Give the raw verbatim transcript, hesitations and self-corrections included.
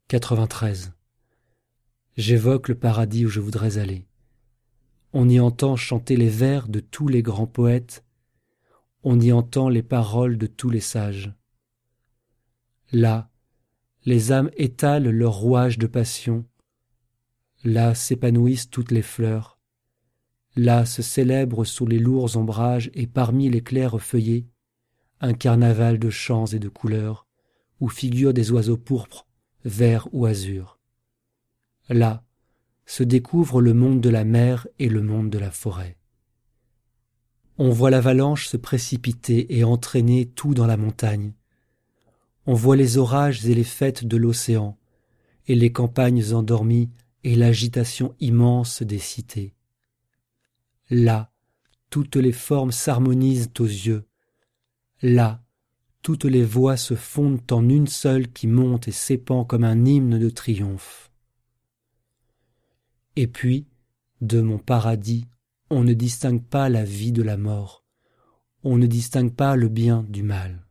quatre-vingt-treize. J'évoque le paradis où je voudrais aller. On y entend chanter les vers de tous les grands poètes, on y entend les paroles de tous les sages. Là, les âmes étalent leur rouage de passion, là s'épanouissent toutes les fleurs, là se célèbre sous les lourds ombrages et parmi les clairs feuillets, un carnaval de chants et de couleurs, où figurent des oiseaux pourpres, verts ou azur. Là se découvre le monde de la mer et le monde de la forêt. On voit l'avalanche se précipiter et entraîner tout dans la montagne. On voit les orages et les fêtes de l'océan, et les campagnes endormies et l'agitation immense des cités. Là, toutes les formes s'harmonisent aux yeux. Là, toutes les voix se fondent en une seule qui monte et s'épand comme un hymne de triomphe. Et puis, de mon paradis, on ne distingue pas la vie de la mort, on ne distingue pas le bien du mal.